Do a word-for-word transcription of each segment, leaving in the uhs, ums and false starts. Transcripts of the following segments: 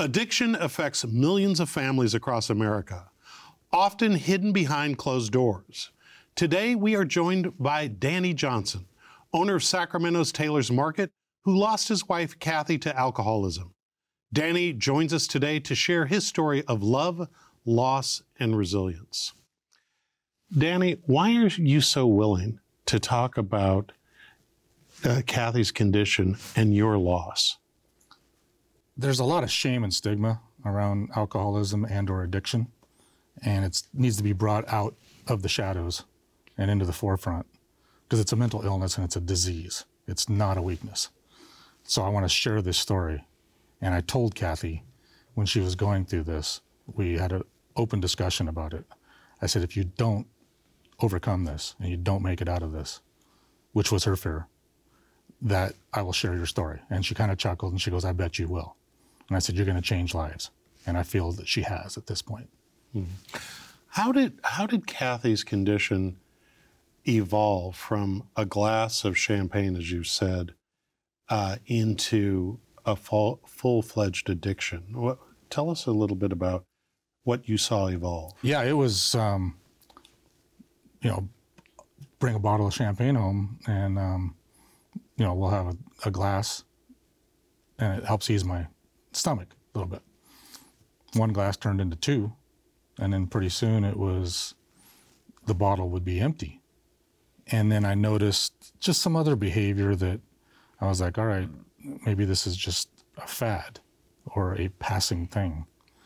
Addiction affects millions of families across America, often hidden behind closed doors. Today, we are joined by Danny Johnson, owner of Sacramento's Taylor's Market, who lost his wife, Kathy, to alcoholism. Danny joins us today to share his story of love, loss, and resilience. Danny, why are you so willing to talk about uh, Kathy's condition and your loss? There's a lot of shame and stigma around alcoholism and or addiction, and it needs to be brought out of the shadows and into the forefront because it's a mental illness and it's a disease. It's not a weakness. So I want to share this story. And I told Kathy when she was going through this, we had an open discussion about it. I said, if you don't overcome this and you don't make it out of this, which was her fear, that I will share your story. And she kind of chuckled and she goes, I bet you will. And I said, you're going to change lives. And I feel that she has at this point. Hmm. How did how did Kathy's condition evolve from a glass of champagne, as you said, uh, into a full, full-fledged addiction? What, tell us a little bit about what you saw evolve. Yeah, it was, um, you know, bring a bottle of champagne home and, um, you know, we'll have a, a glass and it helps ease my stomach a little bit. One glass turned into two, and then pretty soon it was, the bottle would be empty. And then I noticed just some other behavior that I was like, all right, maybe this is just a fad or a passing thing.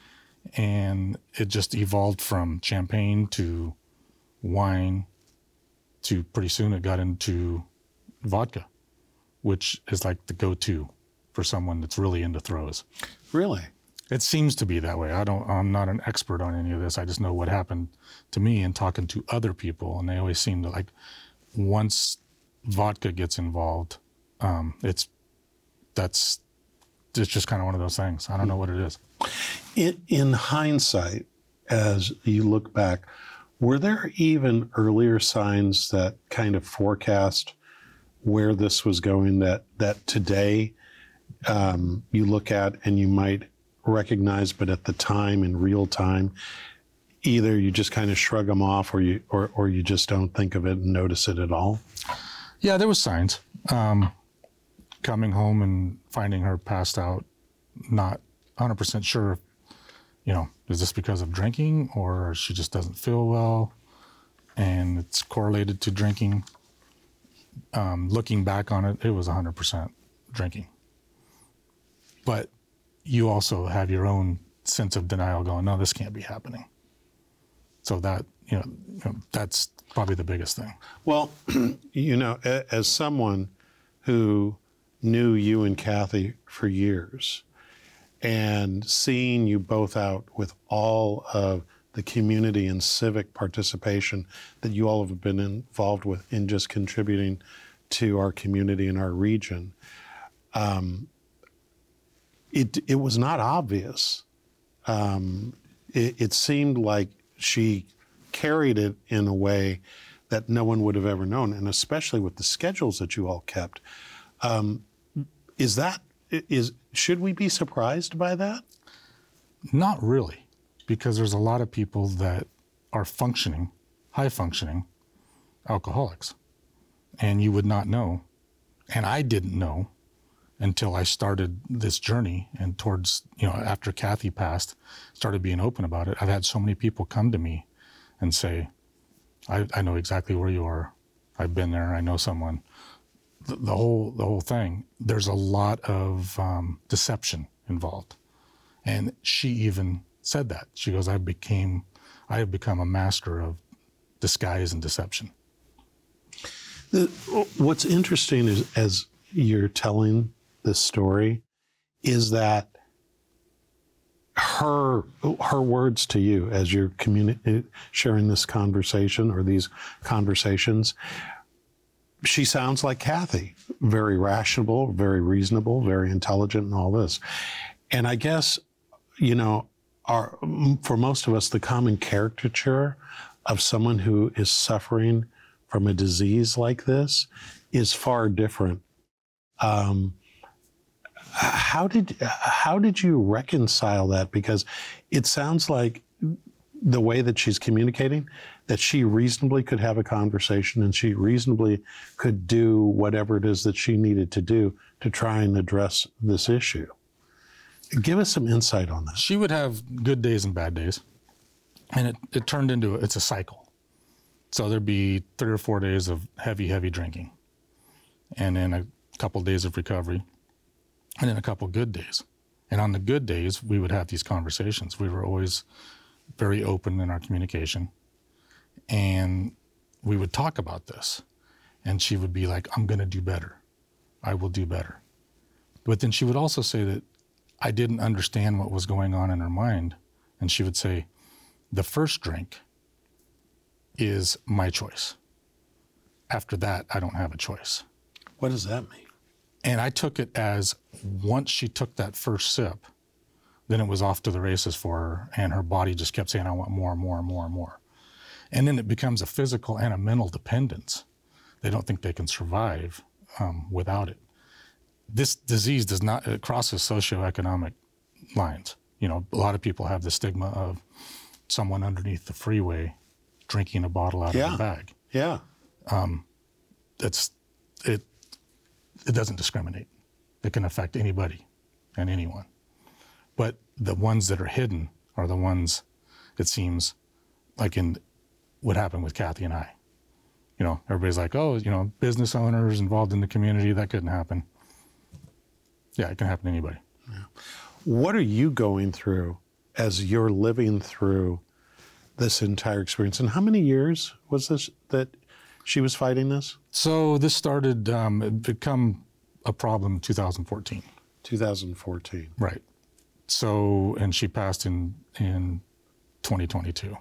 And it just evolved from champagne to wine to pretty soon it got into vodka, which is like the go-to for someone that's really into throws. Really? It seems to be that way. I don't, I'm not an expert on any of this. I just know what happened to me and talking to other people. And they always seem to like, once vodka gets involved, um, it's, that's, it's just kind of one of those things. I don't know what it is. In, in hindsight, as you look back, were there even earlier signs that kind of forecast where this was going that, that today um, you look at and you might recognize, but at the time, in real time, either you just kind of shrug them off or you, or, or you just don't think of it and notice it at all? Yeah, there was signs. Um, coming home and finding her passed out, not one hundred percent sure, you know, is this because of drinking or she just doesn't feel well and it's correlated to drinking. Um, looking back on it, it was one hundred percent drinking. But you also have your own sense of denial going, no, this can't be happening. So that, you know, you know that's probably the biggest thing. Well, you know, as someone who knew you and Kathy for years and seeing you both out with all of the community and civic participation that you all have been involved with in just contributing to our community and our region, um, it it was not obvious. Um, it, it seemed like she carried it in a way that no one would have ever known, and especially with the schedules that you all kept. Um, is that, is should we be surprised by that? Not really, because there's a lot of people that are functioning, high functioning alcoholics, and you would not know, and I didn't know until I started this journey, and towards, you know, after Kathy passed, started being open about it. I've had so many people come to me and say, I, I know exactly where you are. I've been there. I know someone. The, the whole the whole thing, there's a lot of um, deception involved. And she even said that. She goes, I became, I have become a master of disguise and deception. The, what's interesting is, as you're telling this story, is that her her words to you as you're communi- sharing this conversation or these conversations, she sounds like Kathy, very rational, very reasonable, very intelligent, and all this. And I guess, you know, our, for most of us, the common caricature of someone who is suffering from a disease like this is far different. Um, How did how did you reconcile that? Because it sounds like the way that she's communicating, that she reasonably could have a conversation and she reasonably could do whatever it is that she needed to do to try and address this issue. Give us some insight on that. She would have good days and bad days. And it, it turned into, it's a cycle. So there'd be three or four days of heavy, heavy drinking. And then a couple days of recovery. And then a couple good days. And on the good days, we would have these conversations. We were always very open in our communication. And we would talk about this. And she would be like, I'm going to do better. I will do better. But then she would also say that I didn't understand what was going on in her mind. And she would say, the first drink is my choice. After that, I don't have a choice. What does that mean? And I took it as once she took that first sip, then it was off to the races for her, and her body just kept saying, I want more and more and more and more. And then it becomes a physical and a mental dependence. They don't think they can survive um, without it. This disease does not, it crosses socioeconomic lines. You know, a lot of people have the stigma of someone underneath the freeway drinking a bottle out Yeah. of a bag. Yeah. It's, it, it doesn't discriminate. It can affect anybody and anyone. But the ones that are hidden are the ones, it seems, like in what happened with Kathy and I. You know, everybody's like, oh, you know, business owners involved in the community, that couldn't happen. Yeah, it can happen to anybody. What are you going through as you're living through this entire experience? And how many years was this that she was fighting this? So this started, um, it become a problem in two thousand fourteen. two thousand fourteen. Right. So, and she passed in, in twenty twenty-two.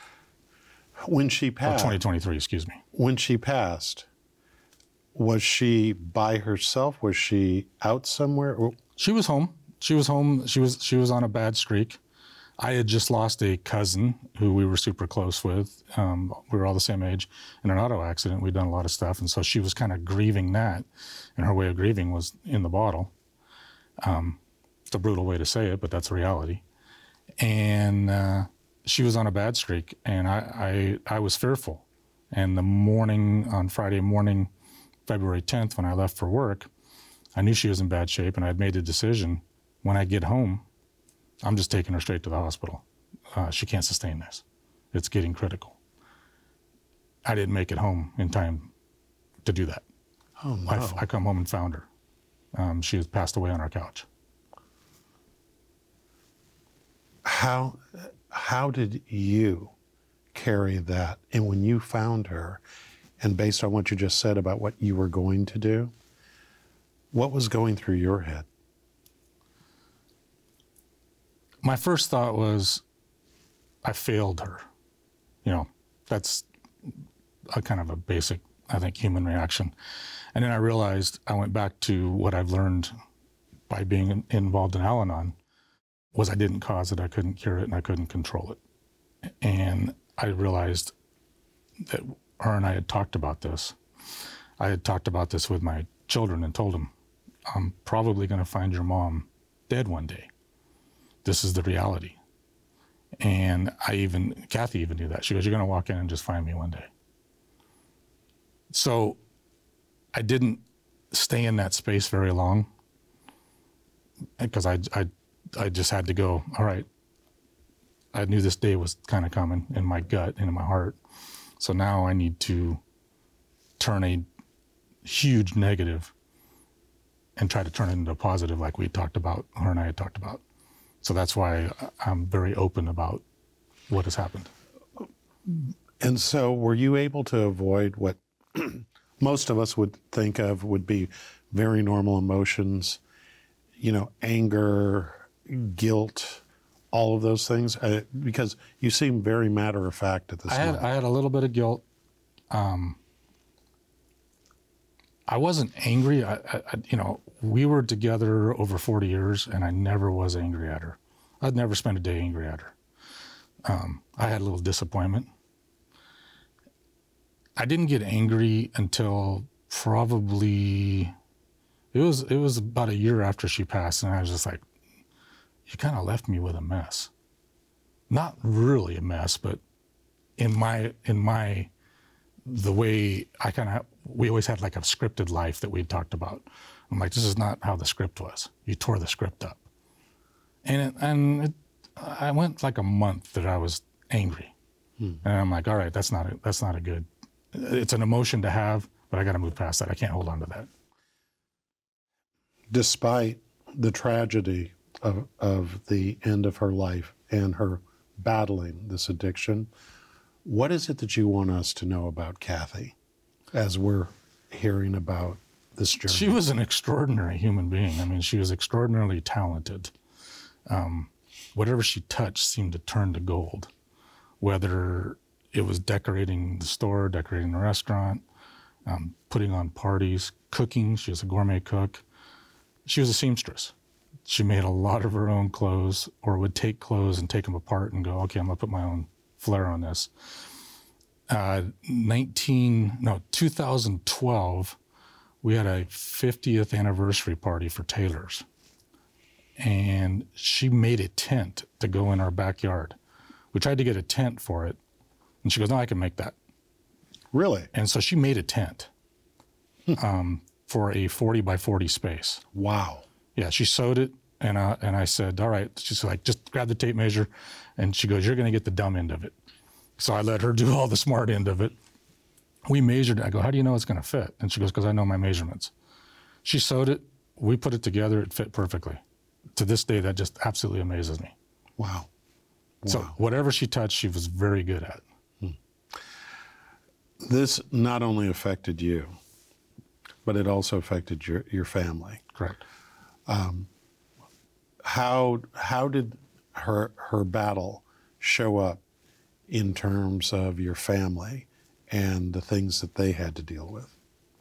When she Or passed, twenty twenty-three, excuse me. when she passed, was she by herself? Was she out somewhere? Or- She was home. She was home. She was she was on a bad streak. I had just lost a cousin who we were super close with. Um, we were all the same age in an auto accident. We'd done a lot of stuff, and so she was kind of grieving that. And her way of grieving was in the bottle. Um, it's a brutal way to say it, but that's the reality. And uh, she was on a bad streak, and I, I I was fearful. And the morning on Friday morning, February tenth, when I left for work, I knew she was in bad shape, and I had made a decision. When I get home, I'm just taking her straight to the hospital. Uh, she can't sustain this. It's getting critical. I didn't make it home in time to do that. oh no! I, I come home and found her. Um, she had passed away on our couch. How how did you carry that? And when you found her, and based on what you just said about what you were going to do, what was going through your head? My first thought was, I failed her. You know, that's a kind of a basic, I think, human reaction. And then I realized, I went back to what I've learned by being in- involved in Al-Anon, was I didn't cause it, I couldn't cure it, and I couldn't control it. And I realized that her and I had talked about this. I had talked about this with my children and told them, I'm probably going to find your mom dead one day. This is the reality. And I even, Kathy even knew that. She goes, you're going to walk in and just find me one day. So I didn't stay in that space very long because I, I, I just had to go, all right, I knew this day was kind of coming in my gut and in my heart. So now I need to turn a huge negative and try to turn it into a positive like we talked about, her and I had talked about. So that's why I'm very open about what has happened. And so were you able to avoid what most of us would think of would be very normal emotions, you know, anger, guilt, all of those things? Uh, because you seem very matter of fact at this I had, moment. I had a little bit of guilt. Um, I wasn't angry. I, I, you know, we were together over forty years, and I never was angry at her. I'd never spent a day angry at her. Um, I had a little disappointment. I didn't get angry until probably It was it was about a year after she passed, and I was just like, you kind of left me with a mess. Not really a mess, but in my in my the way I kind of we always had like a scripted life that we talked about. I'm like, this is not how the script was. You tore the script up, and it, and it, I went like a month that I was angry, hmm. and I'm like, all right, that's not a, that's not a good. It's an emotion to have, but I got to move past that. I can't hold on to that. Despite the tragedy of of the end of her life and her battling this addiction, what is it that you want us to know about Kathy as we're hearing about this journey? She was an extraordinary human being. I mean, she was extraordinarily talented. Um, whatever she touched seemed to turn to gold, whether it was decorating the store, decorating the restaurant, um, putting on parties, cooking. She was a gourmet cook. She was a seamstress. She made a lot of her own clothes, or would take clothes and take them apart and go, okay, I'm gonna put my own flair on this. Uh, nineteen, no, two thousand twelve, we had a fiftieth anniversary party for Taylor's. And she made a tent to go in our backyard. We tried to get a tent for it. And she goes, no, I can make that. Really? And so she made a tent um, for a forty by forty space. Wow. Yeah, she sewed it, and I, and I said, all right. She's like, just grab the tape measure. And she goes, you're going to get the dumb end of it. So I let her do all the smart end of it. We measured it. I go, how do you know it's going to fit? And she goes, because I know my measurements. She sewed it. We put it together. It fit perfectly. To this day, that just absolutely amazes me. Wow. Wow. So whatever she touched, she was very good at. Hmm. This not only affected you, but it also affected your, your family. Correct. Um, how how did her her battle show up in terms of your family and the things that they had to deal with?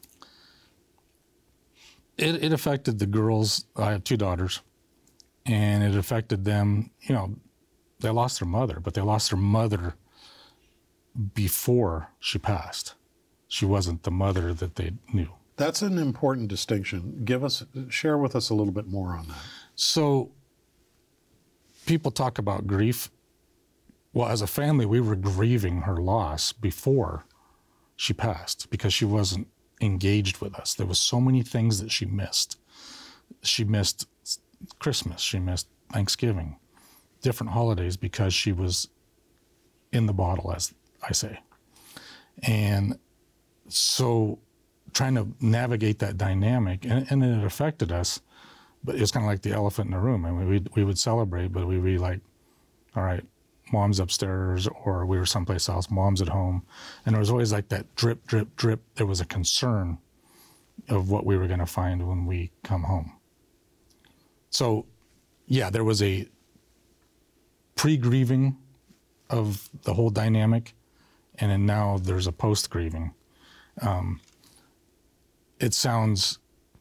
It, it affected the girls. I have two daughters, and it affected them. You know, they lost their mother, but they lost their mother before she passed. She wasn't the mother that they knew. That's an important distinction. Give us, share with us a little bit more on that. So people talk about grief. Well, as a family, we were grieving her loss before she passed because she wasn't engaged with us. There was so many things that she missed. She missed Christmas. She missed Thanksgiving, different holidays because she was in the bottle, as I say. And so trying to navigate that dynamic, and, and it affected us, but it was kind of like the elephant in the room. I mean, we we would celebrate, but we'd be like, all right, mom's upstairs, or we were someplace else, mom's at home. And there was always like that drip, drip, drip. There was a concern of what we were going to find when we come home. So, yeah, there was a pre-grieving of the whole dynamic, and then now there's a post-grieving. Um, it sounds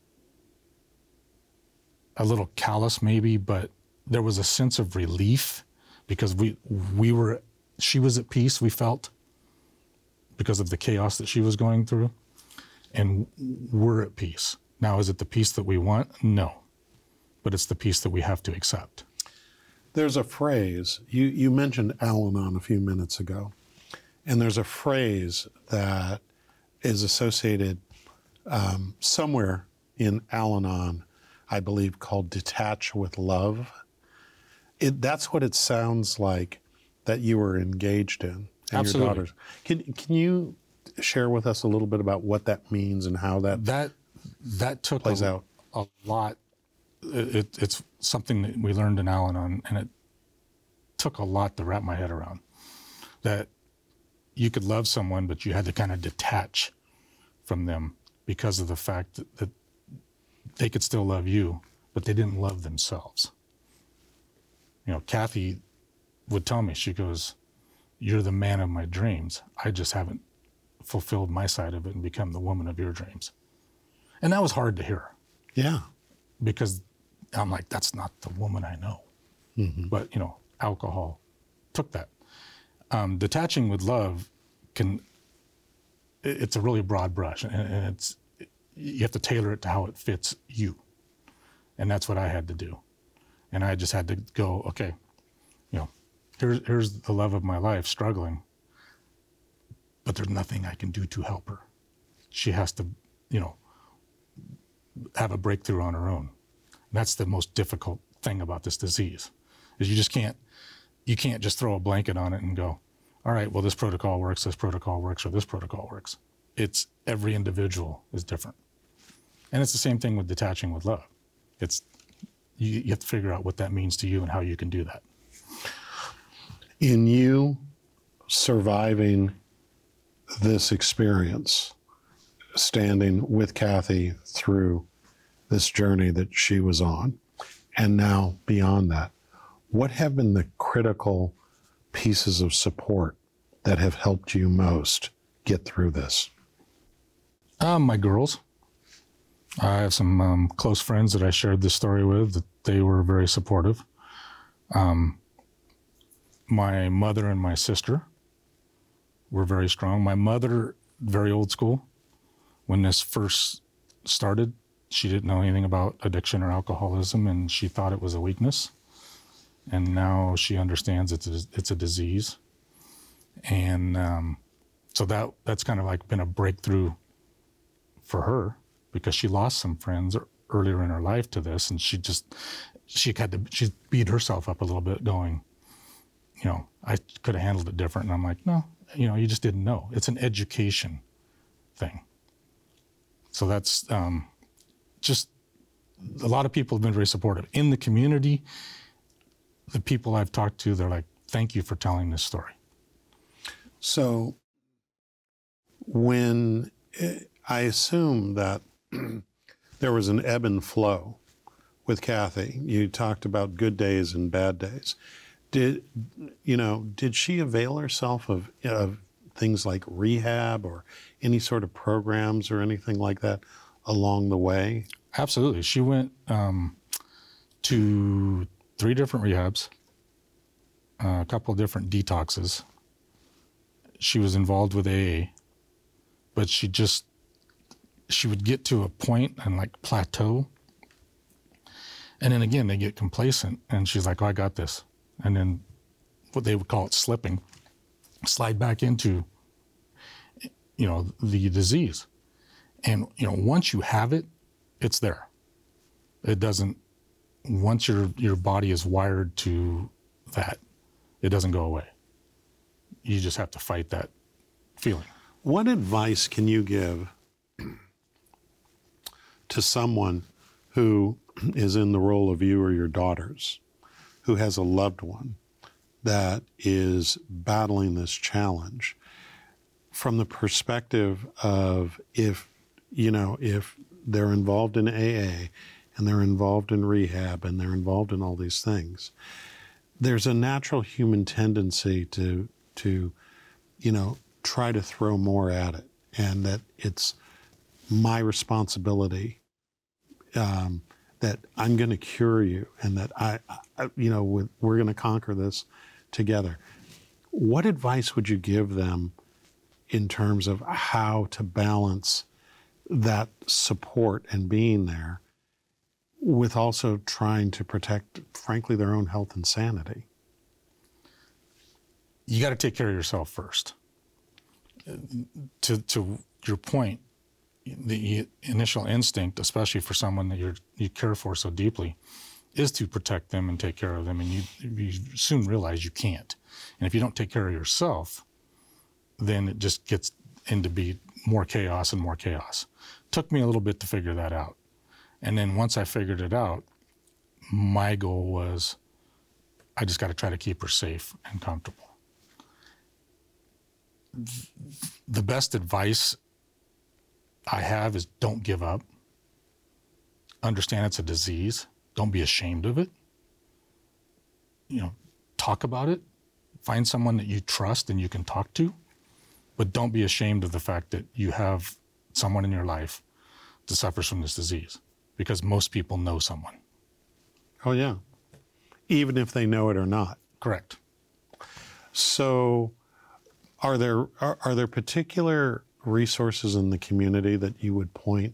a little callous maybe, but there was a sense of relief because we we were, she was at peace, we felt, because of the chaos that she was going through, and we're at peace. Now, is it the peace that we want? No, but it's the peace that we have to accept. There's a phrase, you, you mentioned Al-Anon a few minutes ago, and there's a phrase that is associated um, somewhere in Al-Anon, I believe, called detach with love. It, that's what it sounds like that you were engaged in, and Absolutely. Your daughters. Can, can you share with us a little bit about what that means and how that, that, that took plays a, out? a lot. It, it's something that we learned in Al-Anon, and it took a lot to wrap my head around. That you could love someone, but you had to kind of detach from them because of the fact that, that they could still love you, but they didn't love themselves. You know, Kathy would tell me, she goes, you're the man of my dreams. I just haven't fulfilled my side of it and become the woman of your dreams. And that was hard to hear. Yeah. Because I'm like, that's not the woman I know. Mm-hmm. But, you know, alcohol took that. Um, detaching with love can, it's a really broad brush, and it's, you have to tailor it to how it fits you. And that's what I had to do. And I just had to go, okay, you know, here's, here's the love of my life struggling, but there's nothing I can do to help her. She has to, you know, have a breakthrough on her own. That's the most difficult thing about this disease, is you just can't, you can't just throw a blanket on it and go, all right, well, this protocol works, this protocol works, or this protocol works. It's every individual is different. And it's the same thing with detaching with love. It's, you, you have to figure out what that means to you and how you can do that. In you surviving this experience, standing with Kathy through this journey that she was on, and now beyond that, what have been the critical pieces of support that have helped you most get through this? Um, my girls. I have some um, close friends that I shared this story with, that they were very supportive. Um, my mother and my sister were very strong. My mother, very old school. When this first started, she didn't know anything about addiction or alcoholism, and she thought it was a weakness. And now she understands it's a, it's a disease. And um, so that that's kind of like been a breakthrough for her, because she lost some friends earlier in her life to this, and she just, she had to, she beat herself up a little bit going, you know, I could have handled it different. And I'm like, no, you know, you just didn't know. It's an education thing. So that's um, just, a lot of people have been very supportive. In the community, the people I've talked to, they're like, thank you for telling this story. So when, I assume that there was an ebb and flow with Kathy. You talked about good days and bad days. Did, you know, did she avail herself of, of things like rehab or any sort of programs or anything like that along the way? Absolutely. She went um, to three different rehabs, uh, a couple of different detoxes. She was involved with A A, but she just, she would get to a point and like plateau. And then again, they get complacent, and she's like, oh, I got this. And then what they would call it slipping, slide back into, you know, the disease. And, you know, once you have it, it's there. It doesn't, once your, your body is wired to that, it doesn't go away. You just have to fight that feeling. What advice can you give to someone who is in the role of you or your daughters, who has a loved one that is battling this challenge, from the perspective of, if, you know, if they're involved in A A and they're involved in rehab and they're involved in all these things, there's a natural human tendency to, to, you know, try to throw more at it, and that it's my responsibility, um, that I'm going to cure you, and that I, I you know, with, we're going to conquer this together. What advice would you give them in terms of how to balance that support and being there with also trying to protect, frankly, their own health and sanity? You got to take care of yourself first. To to your point, the initial instinct, especially for someone that you're, you care for so deeply, is to protect them and take care of them. And you, you soon realize you can't. And if you don't take care of yourself, then it just gets into be more chaos and more chaos. Took me a little bit to figure that out. And then once I figured it out, my goal was, I just got to try to keep her safe and comfortable. The best advice I have is, don't give up. Understand it's a disease. Don't be ashamed of it. You know, talk about it. Find someone that you trust and you can talk to, but don't be ashamed of the fact that you have someone in your life that suffers from this disease, because most people know someone. Oh, yeah. Even if they know it or not. Correct. So are there are, are there particular resources in the community that you would point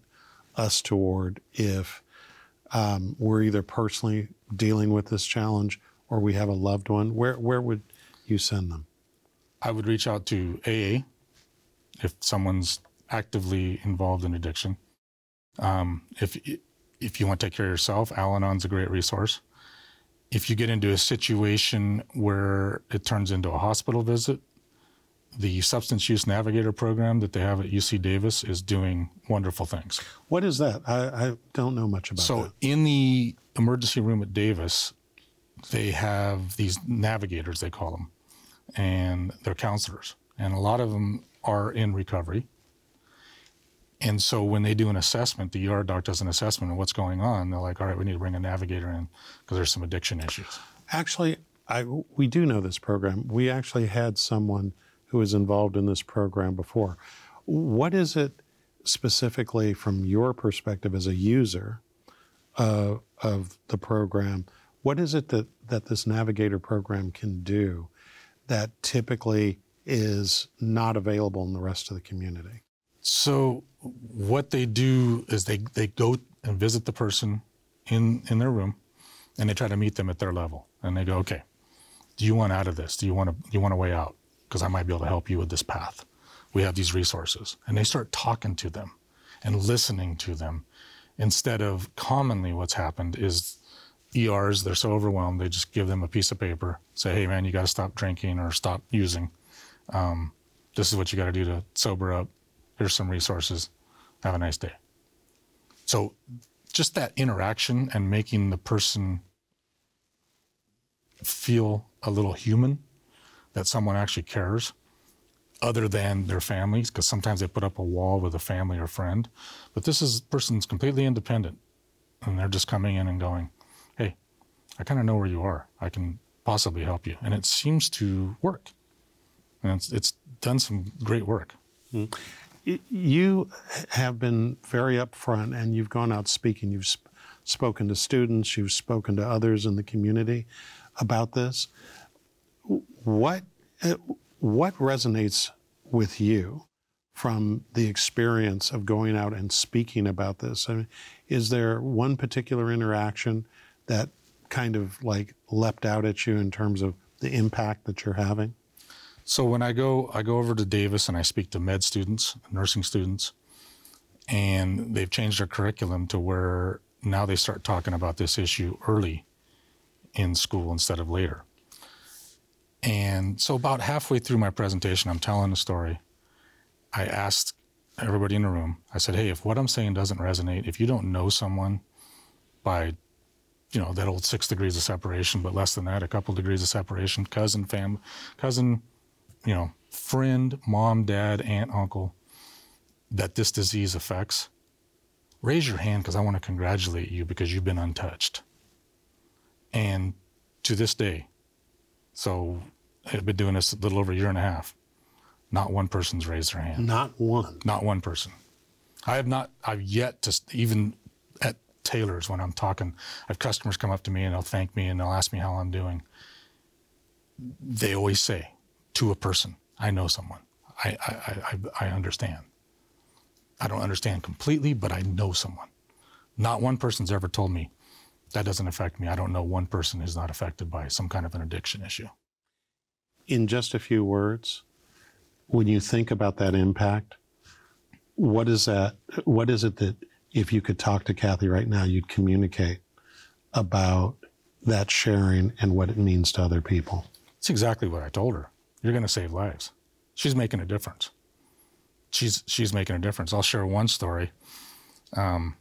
us toward if um, we're either personally dealing with this challenge or we have a loved one? Where where would you send them? I would reach out to A A if someone's actively involved in addiction. Um, if if you want to take care of yourself, Al-Anon's a great resource. If you get into a situation where it turns into a hospital visit, the Substance Use Navigator program that they have at U C Davis is doing wonderful things. What is that? I, I don't know much about So that. in the emergency room at Davis, they have these navigators, they call them, and they're counselors. And a lot of them are in recovery. And so when they do an assessment, the E R doc does an assessment of what's going on, they're like, all right, we need to bring a navigator in because there's some addiction issues. Actually, I, we do know this program. We actually had someone who was involved in this program before. What is it specifically from your perspective as a user uh, of the program? What is it that, that this Navigator program can do that typically is not available in the rest of the community? So what they do is they, they go and visit the person in, in their room, and they try to meet them at their level. And they go, okay, do you want out of this? Do you want to, do you want a way out? Because I might be able to help you with this path. We have these resources. And they start talking to them and listening to them, instead of commonly what's happened is E Rs, they're so overwhelmed, they just give them a piece of paper, say, hey man, you got to stop drinking or stop using. Um, this is what you got to do to sober up. Here's some resources. Have a nice day. So just that interaction and making the person feel a little human, that someone actually cares other than their families, because sometimes they put up a wall with a family or friend. But this is person's completely independent, and they're just coming in and going, hey, I kind of know where you are. I can possibly help you. And it seems to work. And it's, it's done some great work. Mm. You have been very upfront, and you've gone out speaking. You've sp- spoken to students, you've spoken to others in the community about this. What what resonates with you from the experience of going out and speaking about this? I mean, is there one particular interaction that kind of like leapt out at you in terms of the impact that you're having? So when I go, I go over to Davis and I speak to med students, nursing students, and they've changed their curriculum to where now they start talking about this issue early in school instead of later. And so about halfway through my presentation, I'm telling the story. I asked everybody in the room, I said, hey, if what I'm saying doesn't resonate, if you don't know someone by, you know, that old six degrees of separation, but less than that, a couple degrees of separation, cousin, fam, cousin, you know, friend, mom, dad, aunt, uncle, that this disease affects, raise your hand because I want to congratulate you because you've been untouched. And to this day, so I've been doing this a little over a year and a half, not one person's raised their hand. Not one. Not one person. I have not, I've yet to, even at Taylor's when I'm talking, I have customers come up to me and they'll thank me and they'll ask me how I'm doing. They always say to a person, I know someone. I, I, I, I understand. I don't understand completely, but I know someone. Not one person's ever told me, that doesn't affect me. I don't know one person who's not affected by some kind of an addiction issue. In just a few words, when you think about that impact, what is that? What is it that if you could talk to Kathy right now, you'd communicate about that sharing and what it means to other people? It's exactly what I told her. You're going to save lives. She's making a difference. She's she's making a difference. I'll share one story. Um,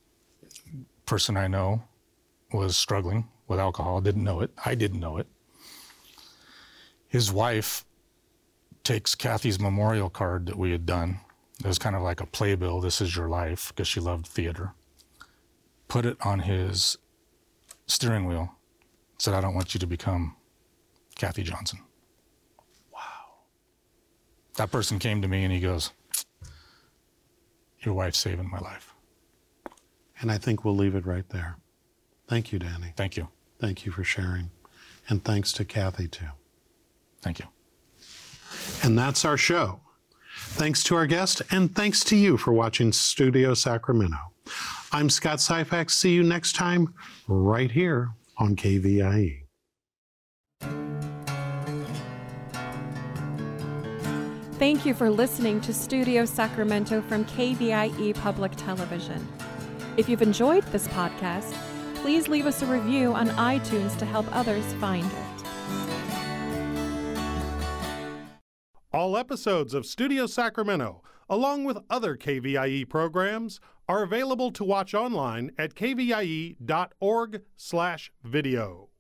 person I know was struggling with alcohol, didn't know it. I didn't know it. His wife takes Kathy's memorial card that we had done. It was kind of like a playbill, this is your life, because she loved theater. Put it on his steering wheel. Said, I don't want you to become Kathy Johnson. Wow. That person came to me and he goes, your wife's saving my life. And I think we'll leave it right there. Thank you, Danny. Thank you. Thank you for sharing. And thanks to Kathy, too. Thank you. And that's our show. Thanks to our guest, and thanks to you for watching Studio Sacramento. I'm Scott Syphax. See you next time right here on K V I E. Thank you for listening to Studio Sacramento from K V I E Public Television. If you've enjoyed this podcast, please leave us a review on iTunes to help others find it. All episodes of Studio Sacramento, along with other K V I E programs, are available to watch online at kvie dot org slash video.